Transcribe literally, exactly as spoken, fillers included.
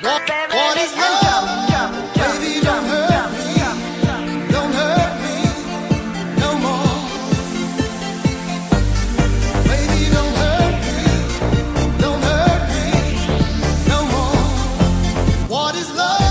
What is love? Baby, don't hurt me. Don't hurt me no more. Baby, don't hurt me. Don't hurt me no more. What is love?